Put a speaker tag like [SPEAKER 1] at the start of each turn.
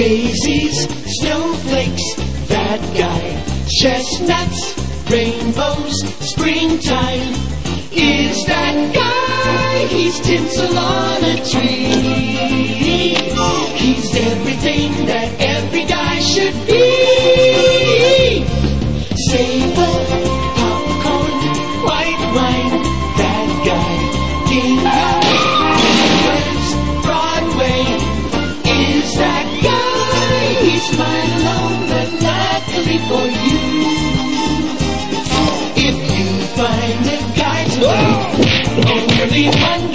[SPEAKER 1] Daisies, snowflakes, that guy. Chestnuts, rainbows, springtime. Is that guy? He's tinsel on a tree. He's everything that every guy should be. Sable, popcorn, white wine, that guy. King of Broadway. Is that guy? He's mine alone, but luckily for you. If you find a guy to love, only one